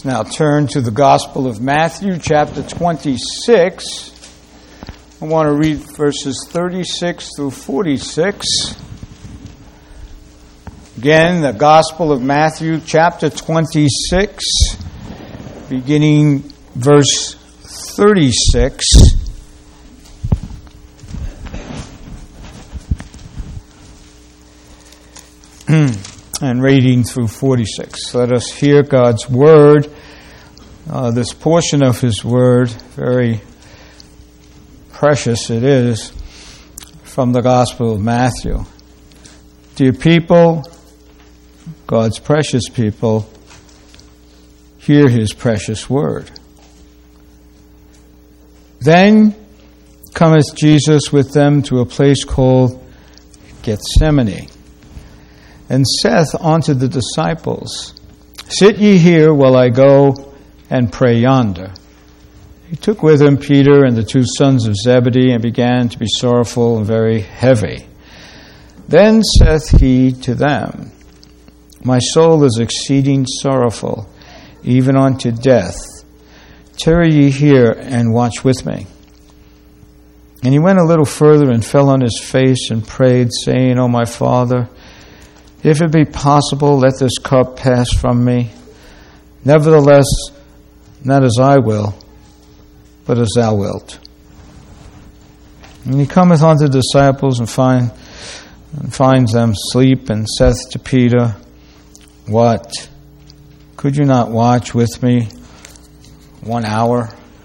Let's now turn to the Gospel of Matthew, chapter 26. I want to read verses 36 through 46. Again, the Gospel of Matthew, chapter 26, beginning verse 36. And reading through 46. Let us hear God's Word, this portion of His Word, very precious it is, from the Gospel of Matthew. Dear people, God's precious people, hear His precious Word. Then cometh Jesus with them to a place called Gethsemane, and saith unto the disciples, Sit ye here while I go and pray yonder. He took with him Peter and the two sons of Zebedee, and began to be sorrowful and very heavy. Then saith he to them, My soul is exceeding sorrowful, even unto death. Tarry ye here and watch with me. And he went a little further and fell on his face and prayed, saying, O my Father, if it be possible, let this cup pass from me. Nevertheless, not as I will, but as thou wilt. And he cometh unto the disciples and finds them asleep, and saith to Peter, What? Could you not watch with me 1 hour?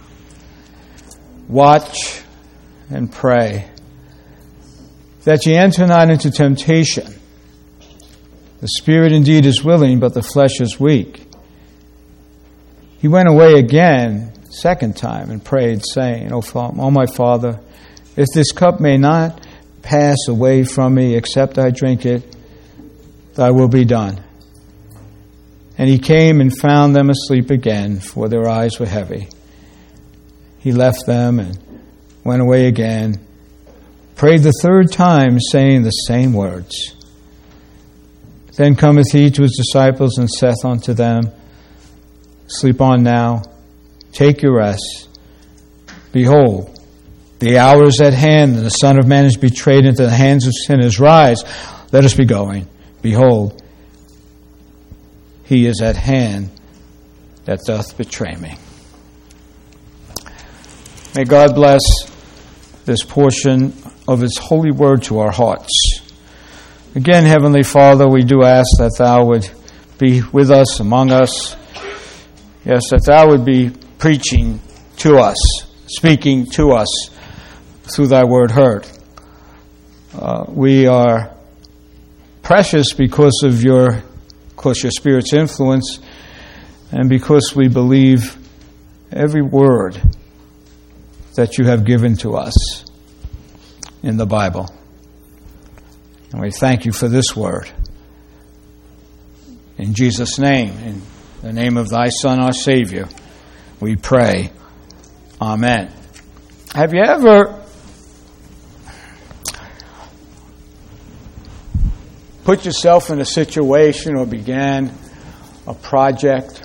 Watch and pray, that ye enter not into temptation. The spirit indeed is willing, but the flesh is weak. He went away again, second time, and prayed, saying, O my Father, if this cup may not pass away from me, except I drink it, thy will be done. And he came and found them asleep again, for their eyes were heavy. He left them and went away again, prayed the third time, saying the same words. Then cometh he to his disciples, and saith unto them, Sleep on now, take your rest. Behold, the hour is at hand, and the Son of Man is betrayed into the hands of sinners. Rise, let us be going. Behold, he is at hand that doth betray me. May God bless this portion of His holy word to our hearts. Again, Heavenly Father, we do ask that Thou would be with us, among us. Yes, that Thou would be preaching to us, speaking to us through Thy word heard. We are precious because of your Spirit's influence, and because we believe every word that you have given to us in the Bible. And we thank you for this word. In Jesus' name, in the name of thy Son, our Savior, we pray. Amen. Have you ever put yourself in a situation or began a project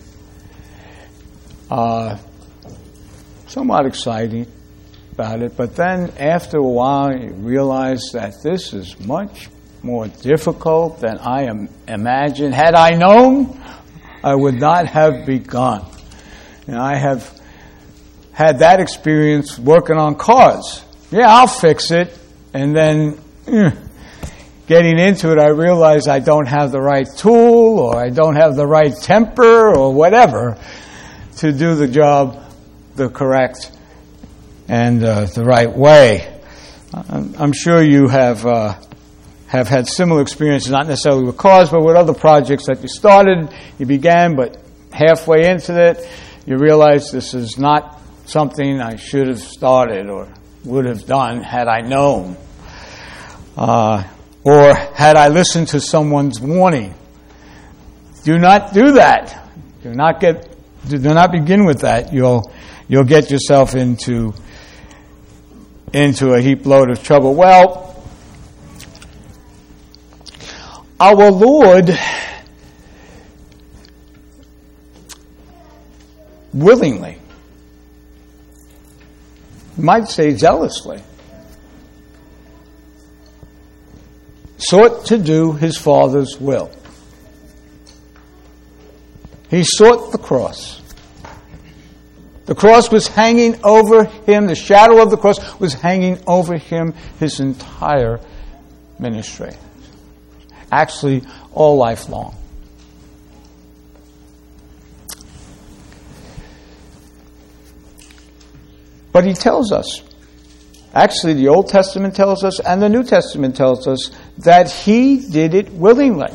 somewhat exciting about it, but then after a while you realize that this is much more difficult than I imagined. Had I known, I would not have begun. And I have had that experience working on cars. Yeah, I'll fix it. And then getting into it, I realize I don't have the right tool, or I don't have the right temper, or whatever, to do the job the correct and the right way. I'm sure you have had similar experiences, not necessarily with cars, but with other projects that you started, you began, but halfway into it, you realize this is not something I should have started or would have done had I known. Or had I listened to someone's warning. Do not do that. Do not begin with that. You'll get yourself into a heap load of trouble. Well, our Lord willingly. You might say zealously. Sought to do his Father's will. He sought the cross. The cross was hanging over him. The shadow of the cross was hanging over him his entire ministry. Actually, all life long. But he tells us, actually the Old Testament tells us and the New Testament tells us that he did it willingly.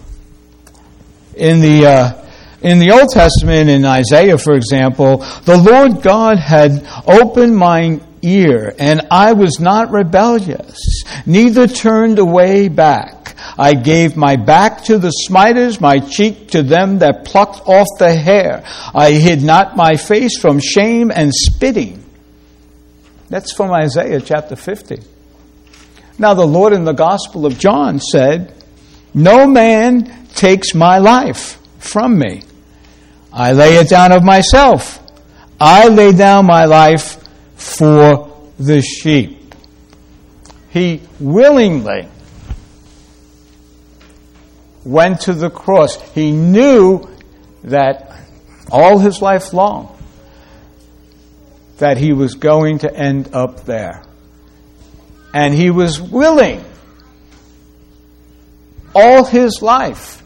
In the Old Testament, in Isaiah, for example, the Lord God had opened mine ear, and I was not rebellious, neither turned away back. I gave my back to the smiters, my cheek to them that plucked off the hair. I hid not my face from shame and spitting. That's from Isaiah chapter 50. Now the Lord in the Gospel of John said, no man takes my life from me. I lay it down of myself. I lay down my life for the sheep. He willingly went to the cross. He knew that all his life long, that he was going to end up there. And he was willing all his life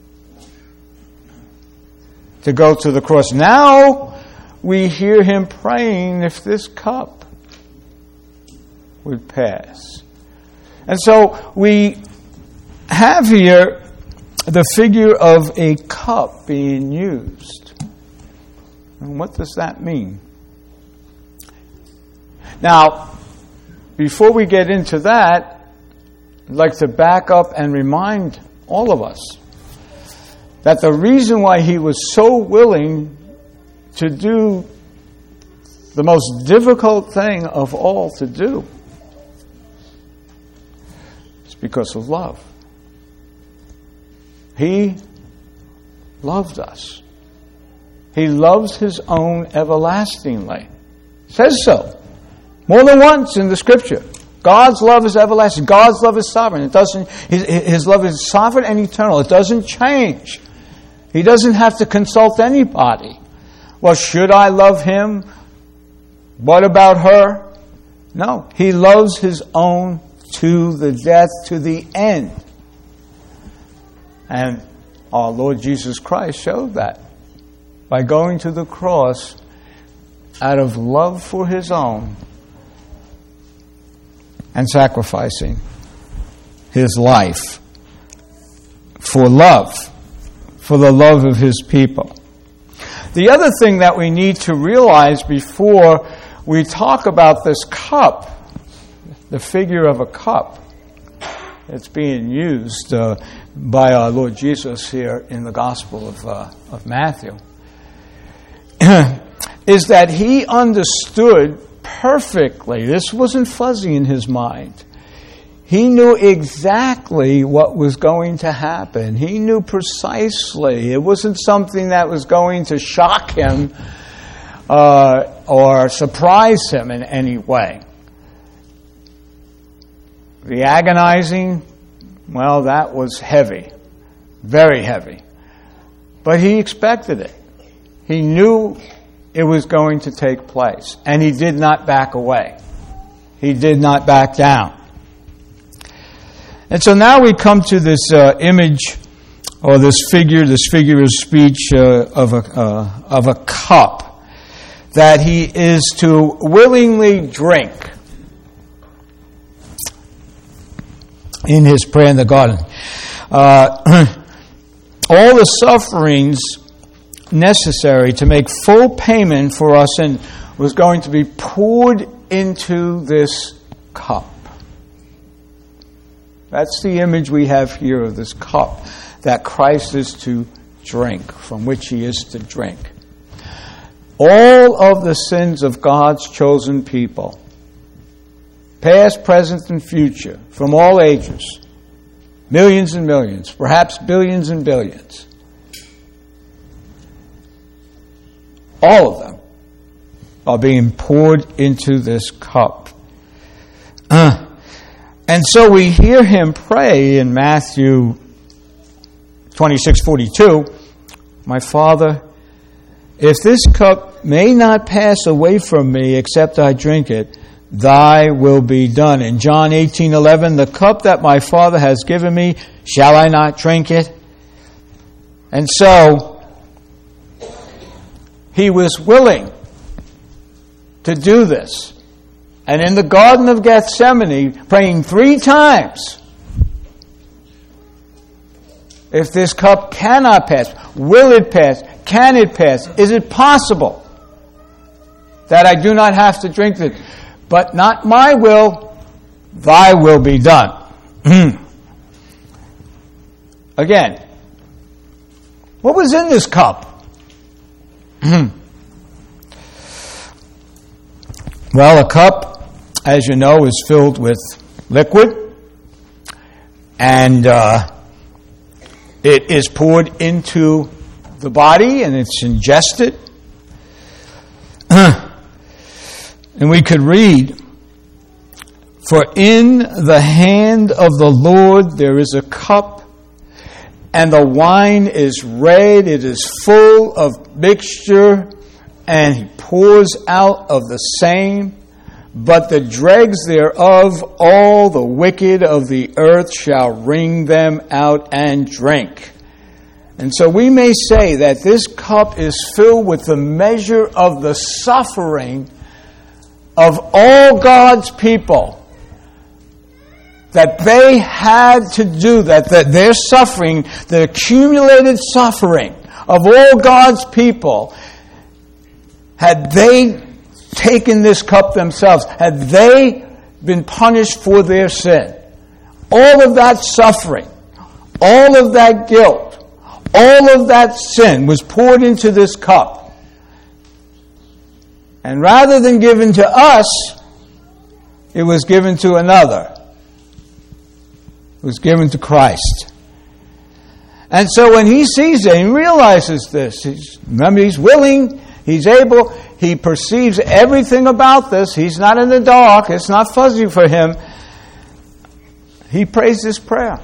to go to the cross. Now we hear him praying if this cup would pass. And so we have here the figure of a cup being used. And what does that mean? Now, before we get into that, I'd like to back up and remind all of us that the reason why he was so willing to do the most difficult thing of all to do is because of love. He loved us. He loves his own everlastingly. Says so. More than once in the Scripture. God's love is everlasting. God's love is sovereign. His love is sovereign and eternal. It doesn't change. He doesn't have to consult anybody. Well, should I love him? What about her? No. He loves his own to the death, to the end. And our Lord Jesus Christ showed that by going to the cross out of love for his own and sacrificing his life for love, for the love of his people. The other thing that we need to realize before we talk about this cup, the figure of a cup that's being used by our Lord Jesus here in the Gospel of Matthew, is that he understood perfectly. This wasn't fuzzy in his mind. He knew exactly what was going to happen. He knew precisely. It wasn't something that was going to shock him or surprise him in any way. The agonizing, well, that was heavy. Very heavy. But he expected it. He knew it was going to take place. And he did not back away. He did not back down. And so now we come to this image or this figure of speech of a cup that he is to willingly drink in his prayer in the garden. All the sufferings necessary to make full payment for our sin was going to be poured into this cup. That's the image we have here of this cup that Christ is to drink, from which he is to drink. All of the sins of God's chosen people, past, present, and future, from all ages, millions and millions, perhaps billions and billions, all of them, are being poured into this cup. And so we hear him pray in Matthew 26:42, "My Father, if this cup may not pass away from me except I drink it, thy will be done." In John 18:11, "The cup that my Father has given me, shall I not drink it?" And so, he was willing to do this. And in the Garden of Gethsemane, praying 3 times, if this cup cannot pass, will it pass? Can it pass? Is it possible that I do not have to drink it? But not my will, thy will be done. Again, what was in this cup? Well, a cup, as you know, is filled with liquid, and it is poured into the body, and it's ingested. And we could read, "For in the hand of the Lord there is a cup, and the wine is red, it is full of mixture, and he pours out of the same. But the dregs thereof, all the wicked of the earth shall wring them out and drink." And so we may say that this cup is filled with the measure of the suffering of all God's people, that they had to do, that their suffering, the accumulated suffering of all God's people, had they taken this cup themselves, had they been punished for their sin, all of that suffering, all of that guilt, all of that sin was poured into this cup. And rather than given to us, it was given to another. It was given to Christ. And so when he sees it and realizes this, remember, he's willing, he's able, he perceives everything about this. He's not in the dark. It's not fuzzy for him. He prays this prayer.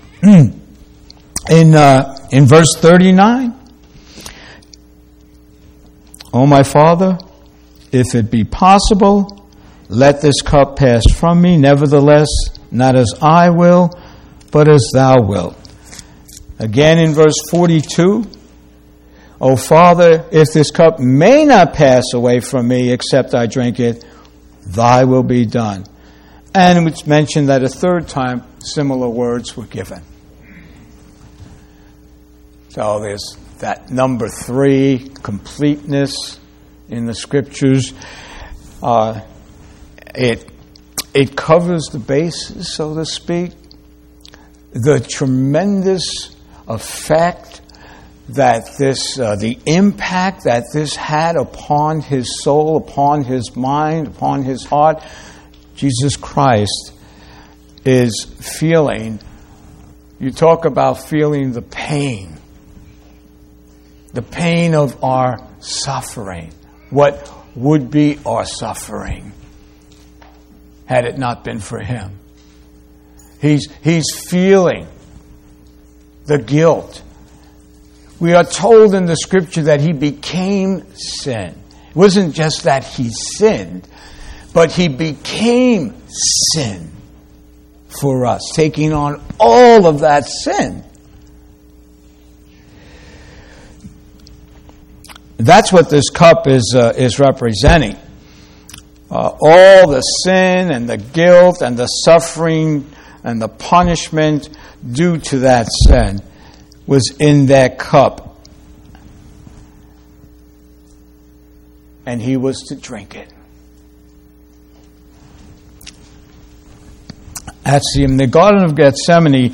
In verse 39, "O my Father, if it be possible, let this cup pass from me. Nevertheless, not as I will, but as thou wilt." Again in verse 42, "O Father, if this cup may not pass away from me except I drink it, thy will be done." And it's mentioned that a third time similar words were given. So there's that number 3, completeness in the Scriptures. It covers the bases, so to speak. The tremendous effect that this, the impact that this had upon his soul, upon his mind, upon his heart. Jesus Christ is feeling, you talk about feeling the pain of our suffering. What would be our suffering had it not been for him? He's feeling the guilt. We are told in the Scripture that he became sin. It wasn't just that he sinned, but he became sin for us, taking on all of that sin. That's what this cup is representing. All the sin and the guilt and the suffering and the punishment due to that sin was in that cup. And he was to drink it. In the Garden of Gethsemane,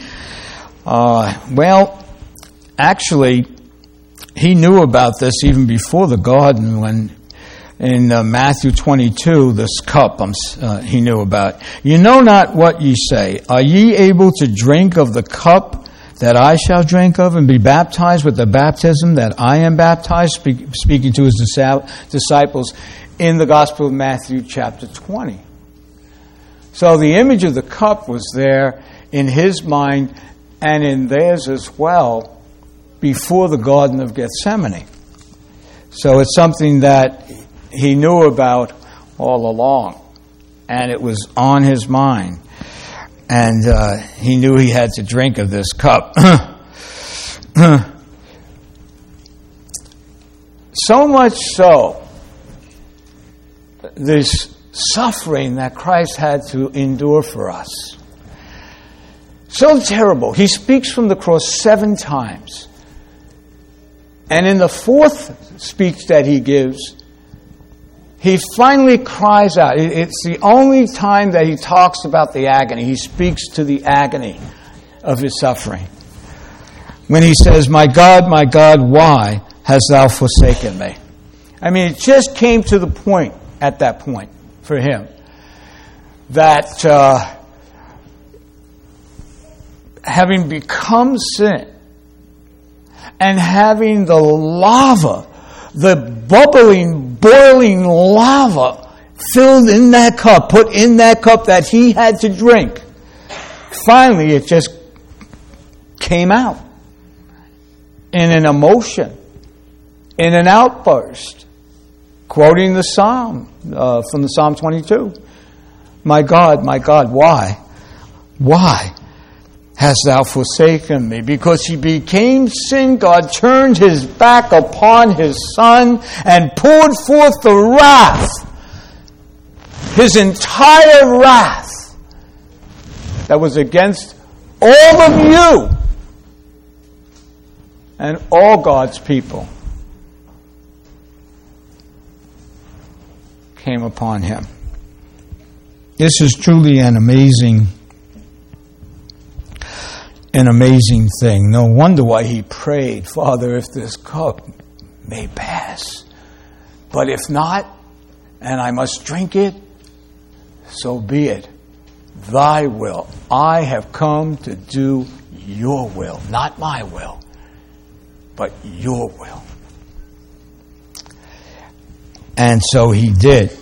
actually, he knew about this even before the garden, when in Matthew 22, this cup he knew about. "You know not what ye say. Are ye able to drink of the cup that I shall drink of and be baptized with the baptism that I am baptized? Speaking to his disciples in the Gospel of Matthew chapter 20. So the image of the cup was there in his mind and in theirs as well before the Garden of Gethsemane. So it's something that he knew about all along, and it was on his mind. And he knew he had to drink of this cup. So much so, this suffering that Christ had to endure for us. So terrible. He speaks from the cross 7 times. And in the 4th speech that he gives, he finally cries out. It's the only time that he talks about the agony. He speaks to the agony of his suffering. When he says, my God, why hast thou forsaken me? I mean, it just came to the point at that point for him that having become sin and having the lava, the bubbling, boiling lava filled in that cup, put in that cup that he had to drink, finally it just came out in an emotion, in an outburst, quoting the Psalm from the Psalm 22. My God, why? Why hast thou forsaken me? Because he became sin, God turned his back upon his Son and poured forth the wrath, his entire wrath that was against all of you and all God's people came upon him. This is truly an amazing thing. No wonder why he prayed, Father, if this cup may pass. But if not, and I must drink it, so be it. Thy will. I have come to do your will, not my will, but your will. And so he did.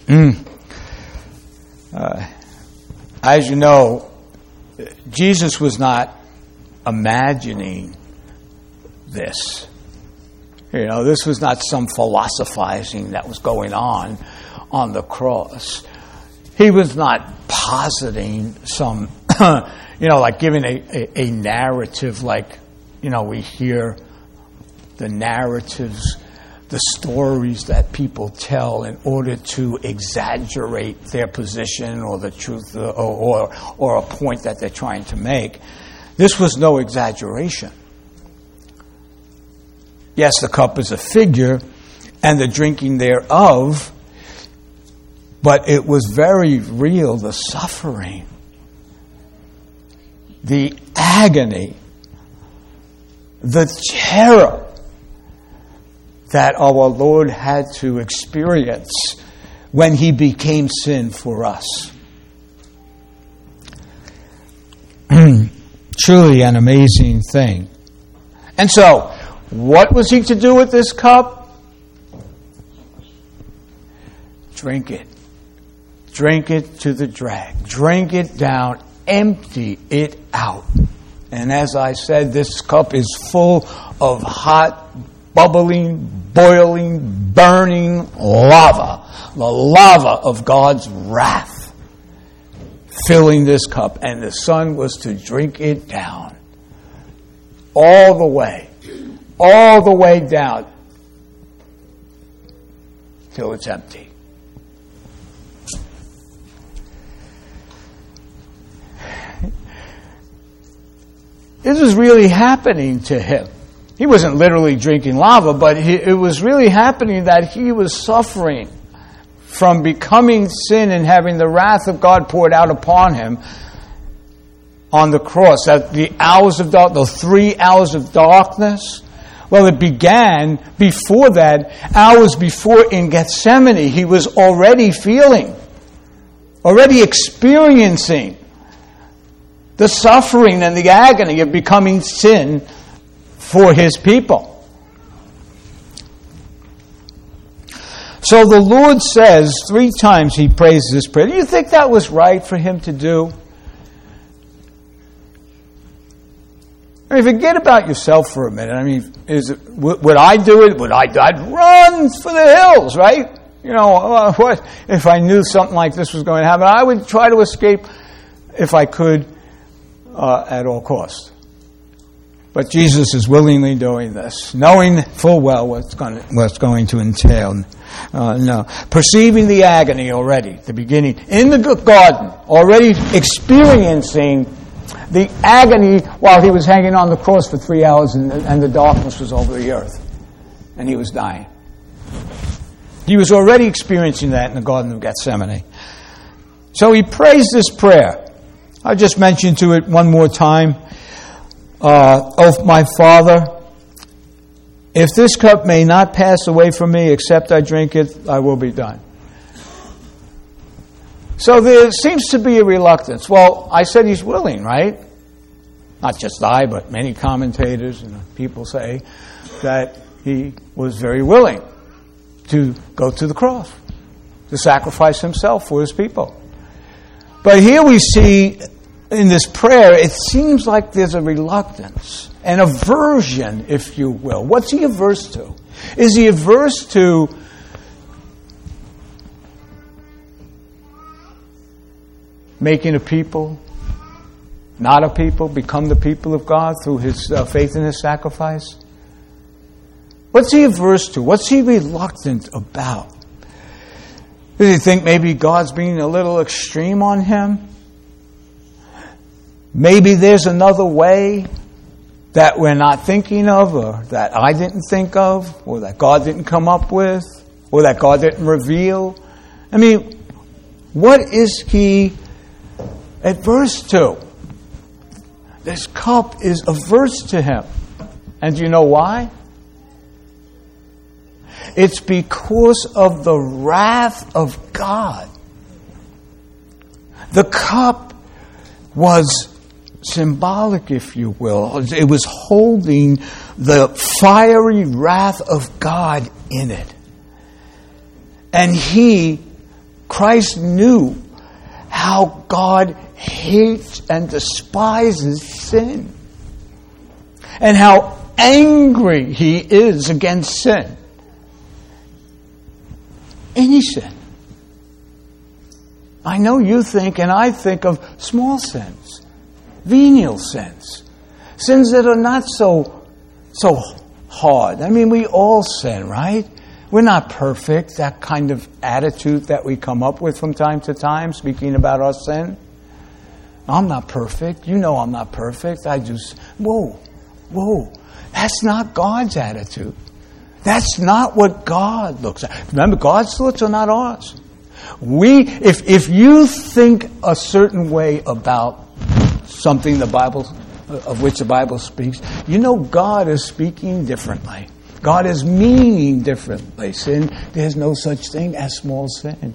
As you know, Jesus was not imagining this. This was not some philosophizing that was going on the cross. He was not positing some, like giving a narrative like, we hear the narratives, the stories that people tell in order to exaggerate their position or the truth or a point that they're trying to make. This was no exaggeration. Yes, the cup is a figure and the drinking thereof, but it was very real, the suffering, the agony, the terror that our Lord had to experience when he became sin for us. Truly an amazing thing. And so, what was he to do with this cup? Drink it. Drink it to the drag. Drink it down. Empty it out. And as I said, this cup is full of hot, bubbling, boiling, burning lava. The lava of God's wrath filling this cup. And the Son was to drink it down. All the way down till it's empty. This was really happening to him. He wasn't literally drinking lava, but it was really happening that he was suffering from becoming sin and having the wrath of God poured out upon him on the cross. At the hours of dark, the 3 hours of darkness, well, it began before that, hours before in Gethsemane. He was already feeling, already experiencing the suffering and the agony of becoming sin for his people. So the Lord says 3 times he prays this prayer. Do you think that was right for him to do? I mean, forget about yourself for a minute. I mean, would I do it? I'd run for the hills, right? You know, what if I knew something like this was going to happen? I would try to escape if I could at all costs. But Jesus is willingly doing this, knowing full well what's going to entail. No, perceiving the agony already, the beginning in the garden, already experiencing the agony while he was hanging on the cross for 3 hours and the darkness was over the earth, and he was dying. He was already experiencing that in the Garden of Gethsemane. So he prays this prayer. I'll just mention to it one more time. Oh, my Father, if this cup may not pass away from me except I drink it, I will be done. So there seems to be a reluctance. Well, I said he's willing, right? Not just I, but many commentators and people say that he was very willing to go to the cross, to sacrifice himself for his people. But here we see in this prayer, it seems like there's a reluctance, an aversion, if you will. What's he averse to? Is he averse to making a people, not a people, become the people of God through his faith in his sacrifice? What's he averse to? What's he reluctant about? Does he think maybe God's being a little extreme on him? Maybe there's another way that we're not thinking of, or that I didn't think of, or that God didn't come up with, or that God didn't reveal. I mean, what is he adverse to? This cup is averse to him. And do you know why? It's because of the wrath of God. The cup was symbolic, if you will. It was holding the fiery wrath of God in it. And Christ knew how God hates and despises sin. And how angry he is against sin. Any sin. I know you think, and I think of small sins, venial sins, sins that are not so hard. I mean, we all sin, right? We're not perfect. That kind of attitude that we come up with from time to time, speaking about our sin. I'm not perfect. You know I'm not perfect. Whoa. That's not God's attitude. That's not what God looks at. Remember, God's thoughts are not ours. If you think a certain way about something of which the Bible speaks, you know God is speaking differently. God is meaning differently. Sin, there's no such thing as small sin.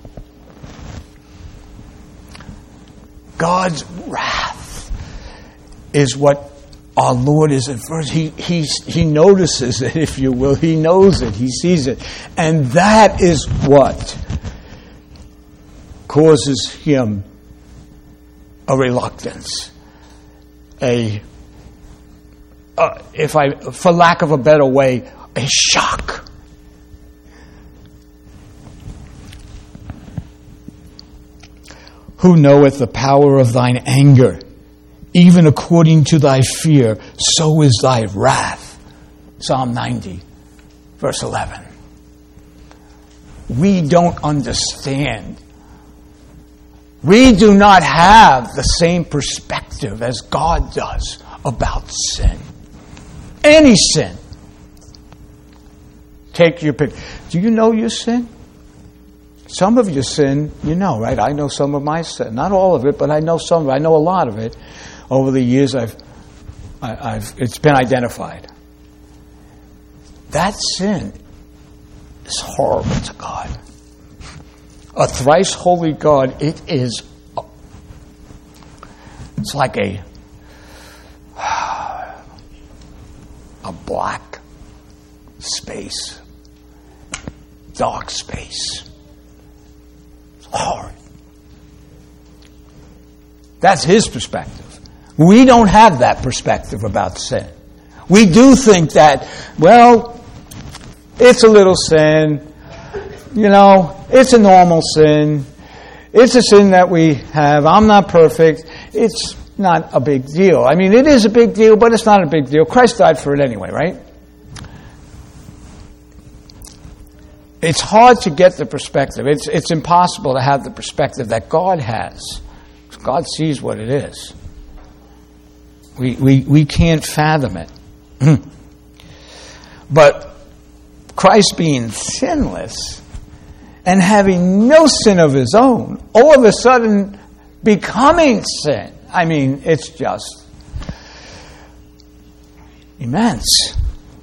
God's wrath is what our Lord is adverse. He notices it, if you will. He knows it. He sees it. And that is what causes him a reluctance. For lack of a better way, a shock. Who knoweth the power of thine anger? Even according to thy fear, so is thy wrath. Psalm 90, verse 11. We don't understand. We do not have the same perspective as God does about sin. Any sin. Take your pick. Do you know your sin? Some of your sin, you know, right? I know some of my sin. Not all of it, but I know some of it. I know a lot of it. Over the years, it's been identified. That sin is horrible to God. A thrice holy God, it's like a space. Dark space. It's hard. That's his perspective. We don't have that perspective about sin. We do think that, well, it's a little sin. You know, it's a normal sin. It's a sin that we have. I'm not perfect. It's not a big deal. I mean, it is a big deal, but it's not a big deal. Christ died for it anyway, right? It's hard to get the perspective. It's impossible to have the perspective that God has. God sees what it is. We can't fathom it. But Christ being sinless and having no sin of his own, all of a sudden becoming sin. I mean, it's just immense.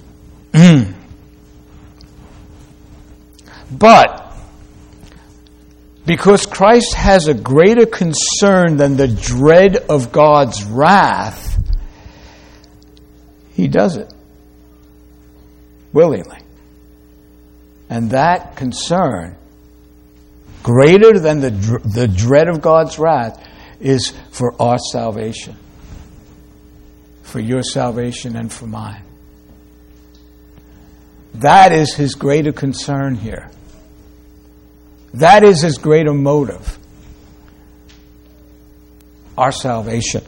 But because Christ has a greater concern than the dread of God's wrath, he does it willingly. And that concern, greater than the dread of God's wrath, is for our salvation. For your salvation and for mine. That is his greater concern here. That is his greater motive. Our salvation.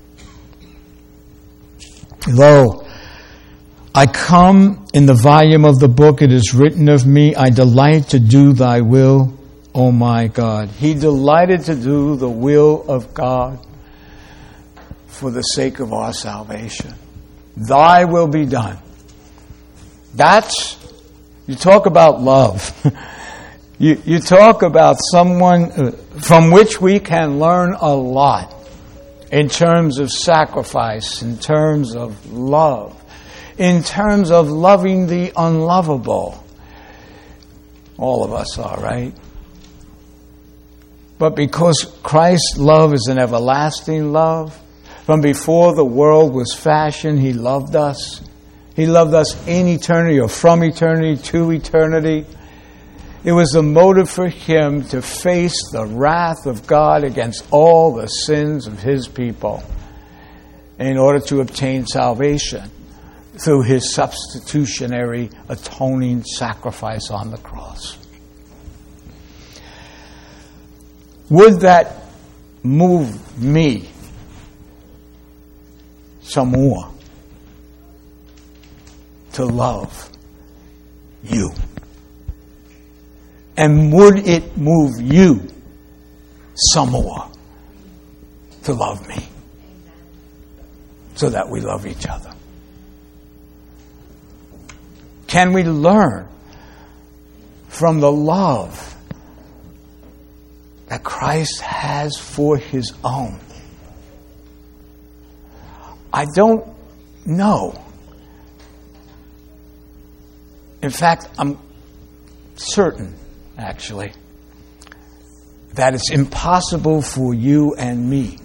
Lo, I come in the volume of the book, it is written of me, I delight to do thy will, O my God. He delighted to do the will of God for the sake of our salvation. Thy will be done. You talk about love. You talk about someone from which we can learn a lot in terms of sacrifice, in terms of love, in terms of loving the unlovable. All of us are, right? But because Christ's love is an everlasting love, from before the world was fashioned, he loved us. He loved us in eternity, or from eternity to eternity. It was a motive for him to face the wrath of God against all the sins of his people in order to obtain salvation through his substitutionary atoning sacrifice on the cross. Would that move me some more to love you? And would it move you some more to love me? So that we love each other. Can we learn from the love that Christ has for his own? I don't know. In fact, I'm certain, actually, that it's impossible for you and me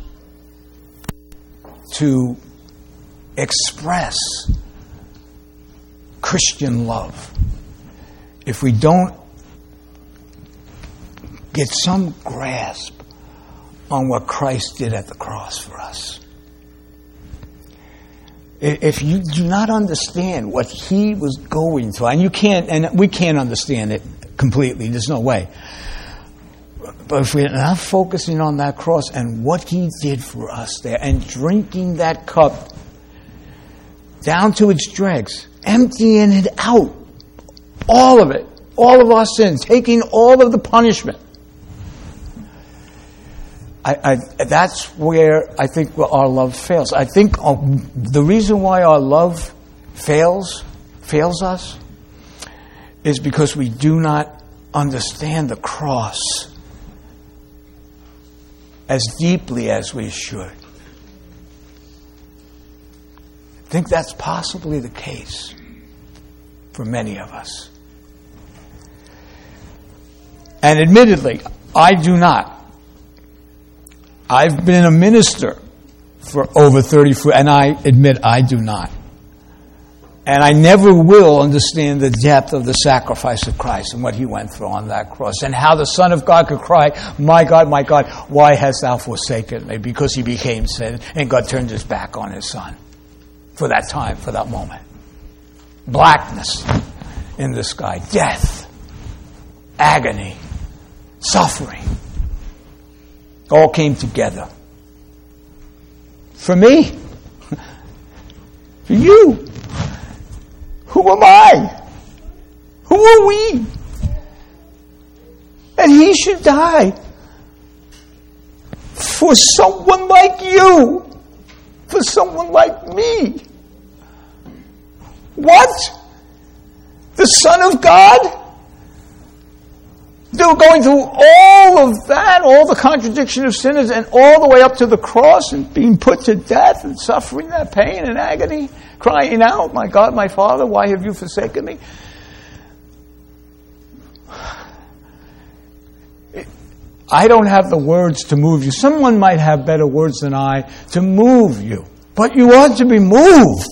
to express Christian love if we don't get some grasp on what Christ did at the cross for us. If you do not understand what he was going through, and you can't, and we can't understand it completely, there's no way. But if we're not focusing on that cross and what he did for us there, and drinking that cup down to its dregs, emptying it out, all of it, all of our sins, taking all of the punishment. That's where I think our love fails. I think the reason why our love fails us is because we do not understand the cross as deeply as we should. I think that's possibly the case for many of us. And admittedly, I do not. I've been a minister for over 34, and I admit I do not And I never will understand the depth of the sacrifice of Christ and what he went through on that cross. And how the Son of God could cry, my God, why hast thou forsaken me? Because he became sin. And God turned his back on his Son for that time, for that moment. Blackness in the sky. Death. Agony. Suffering. All came together. For me. For you. Who am I? Who are we? And he should die for someone like you, for someone like me. What? The Son of God? They're going through all of that, all the contradiction of sinners, and all the way up to the cross and being put to death and suffering that pain and agony, crying out, my God, my Father, why have you forsaken me? I don't have the words to move you. Someone might have better words than I to move you, but you ought to be moved.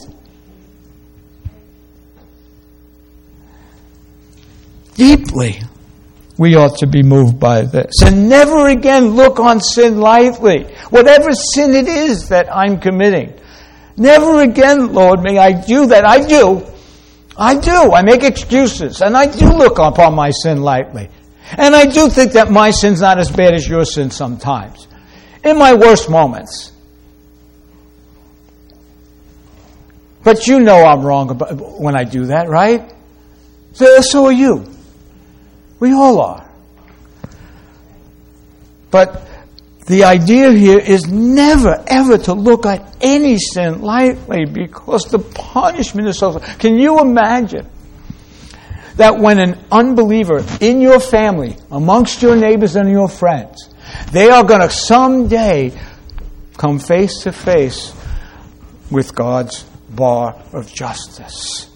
Deeply. We ought to be moved by this. And never again look on sin lightly. Whatever sin it is that I'm committing. Never again, Lord, may I do that. I do. I make excuses. And I do look upon my sin lightly. And I do think that my sin's not as bad as your sin sometimes. In my worst moments. But you know I'm wrong when I do that, right? So are you. We all are. But the idea here is never, ever to look at any sin lightly because the punishment is so... Can you imagine that when an unbeliever in your family, amongst your neighbors and your friends, they are going to someday come face to face with God's bar of justice?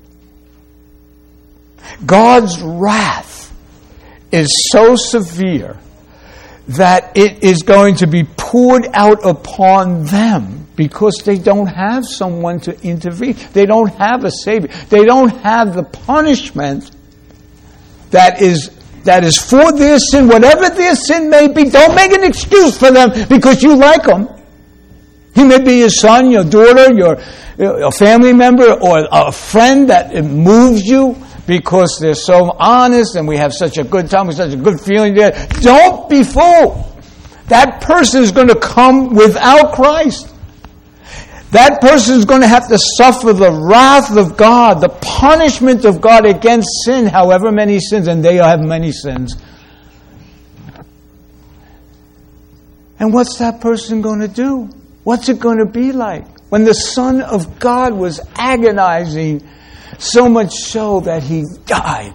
God's wrath is so severe that it is going to be poured out upon them because they don't have someone to intervene. They don't have a Savior. They don't have the punishment that is for their sin. Whatever their sin may be, don't make an excuse for them because you like them. He may be your son, your daughter, your family member, or a friend that moves you because they're so honest and we have such a good time, with such a good feeling there. Don't be fooled. That person is going to come without Christ. That person is going to have to suffer the wrath of God, the punishment of God against sin, however many sins, and they have many sins. And what's that person going to do? What's it going to be like? When the Son of God was agonizing, so much so that he died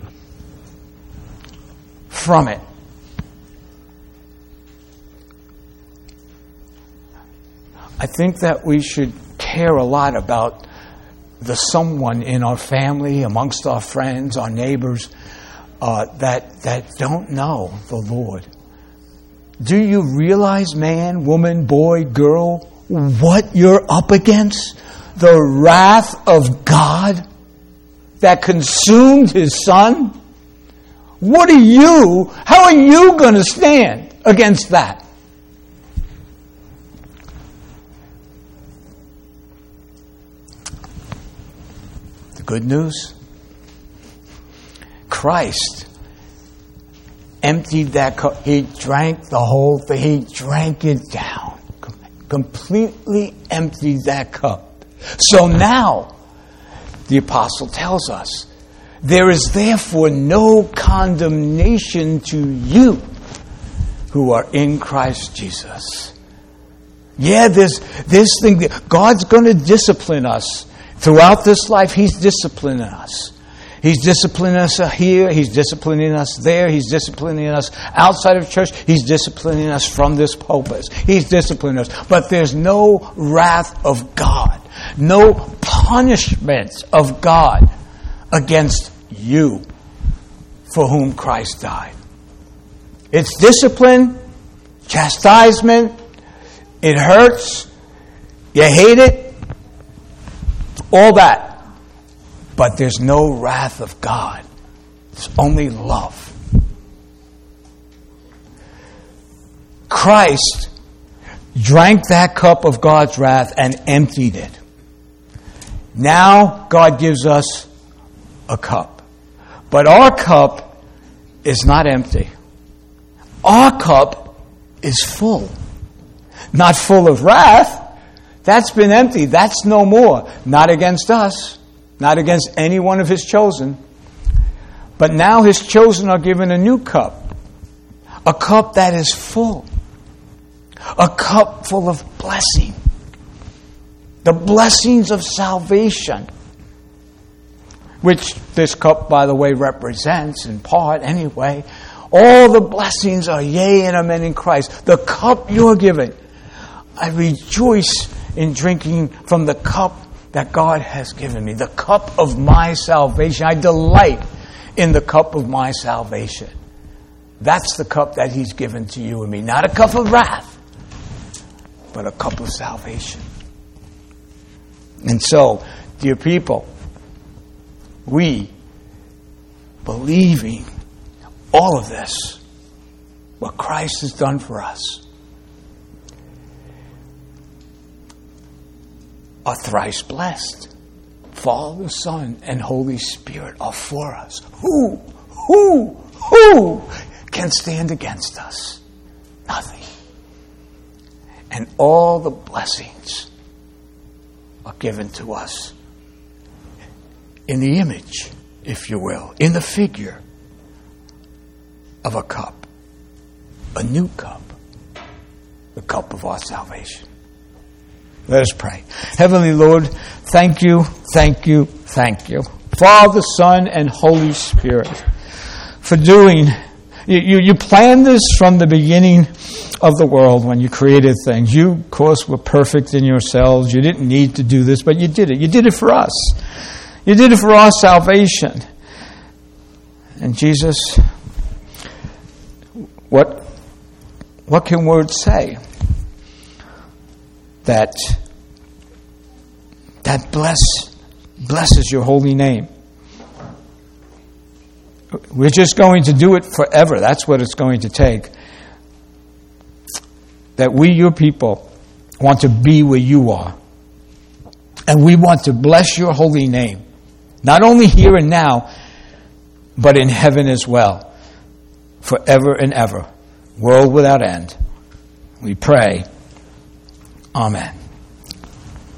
from it. I think that we should care a lot about the someone in our family, amongst our friends, our neighbors, that don't know the Lord. Do you realize, man, woman, boy, girl, what you're up against? The wrath of God that consumed his Son? How are you going to stand against that? The good news? Christ emptied that cup. He drank the whole thing. He drank it down. Completely emptied that cup. So now, the apostle tells us, there is therefore no condemnation to you who are in Christ Jesus. Yeah, this thing, God's going to discipline us. Throughout this life, He's disciplining us. He's disciplining us here. He's disciplining us there. He's disciplining us outside of church. He's disciplining us from this pulpit. He's disciplining us. But there's no wrath of God. No punishment of God against you for whom Christ died. It's discipline, chastisement. It hurts. You hate it. All that. But there's no wrath of God. There's only love. Christ drank that cup of God's wrath and emptied it. Now God gives us a cup. But our cup is not empty. Our cup is full. Not full of wrath. That's been emptied. That's no more. Not against us. Not against any one of His chosen. But now His chosen are given a new cup. A cup that is full. A cup full of blessing. The blessings of salvation. Which this cup, by the way, represents in part anyway. All the blessings are yea and amen in Christ. The cup you're given. I rejoice in drinking from the cup that God has given me. The cup of my salvation. I delight in the cup of my salvation. That's the cup that He's given to you and me. Not a cup of wrath, but a cup of salvation. And so, dear people, we, believing all of this, what Christ has done for us, are thrice blessed. Father, Son, and Holy Spirit are for us. Who can stand against us? Nothing. And all the blessings are given to us in the image, if you will, in the figure of a cup, a new cup, the cup of our salvation. Let us pray. Heavenly Lord, thank you, thank you, thank you. Father, Son, and Holy Spirit, for doing. You planned this from the beginning of the world when you created things. You, of course, were perfect in yourselves. You didn't need to do this, but you did it. You did it for us. You did it for our salvation. And Jesus, what can words say that blesses your holy name? We're just going to do it forever. That's what it's going to take. That we, your people, want to be where you are. And we want to bless your holy name. Not only here and now, but in heaven as well. Forever and ever. World without end. We pray. Amen.